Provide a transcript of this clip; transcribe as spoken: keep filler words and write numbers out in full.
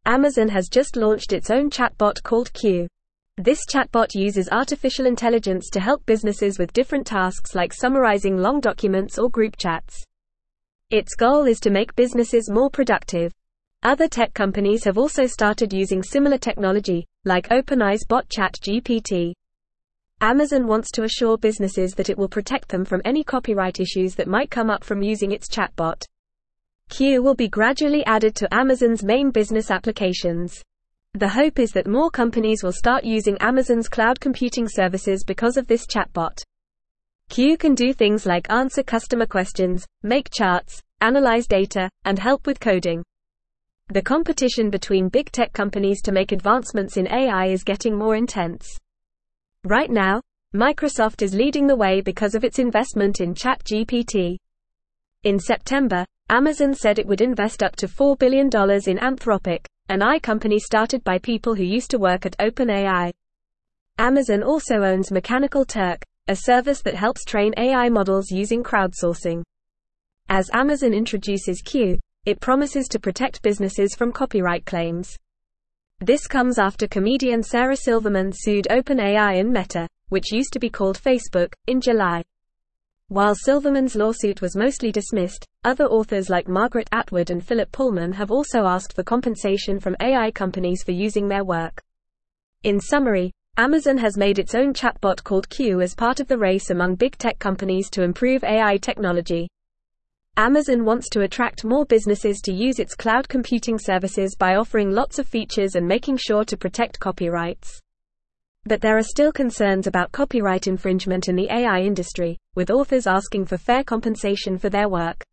Amazon has just launched its own chatbot called Q. This chatbot uses artificial intelligence to help businesses with different tasks like summarizing long documents or group chats. Its goal is to make businesses more productive. Other tech companies have also started using similar technology, like OpenAI's bot ChatGPT. Amazon wants to assure businesses that it will protect them from any copyright issues that might come up from using its chatbot. Q will be gradually added to Amazon's main business applications. The hope is that more companies will start using Amazon's cloud computing services because of this chatbot. Q can do things like answer customer questions, make charts, analyze data, and help with coding. The competition between big tech companies to make advancements in A I is getting more intense. Right now, Microsoft is leading the way because of its investment in ChatGPT. In September, Amazon said it would invest up to four billion dollars in Anthropic, an A I company started by people who used to work at OpenAI. Amazon also owns Mechanical Turk, a service that helps train A I models using crowdsourcing. As Amazon introduces Q, it promises to protect businesses from copyright claims. This comes after comedian Sarah Silverman sued OpenAI and Meta, which used to be called Facebook, in July. While Silverman's lawsuit was mostly dismissed, other authors like Margaret Atwood and Philip Pullman have also asked for compensation from A I companies for using their work. In summary, Amazon has made its own chatbot called Q as part of the race among big tech companies to improve A I technology. Amazon wants to attract more businesses to use its cloud computing services by offering lots of features and making sure to protect copyrights. But there are still concerns about copyright infringement in the A I industry, with authors asking for fair compensation for their work.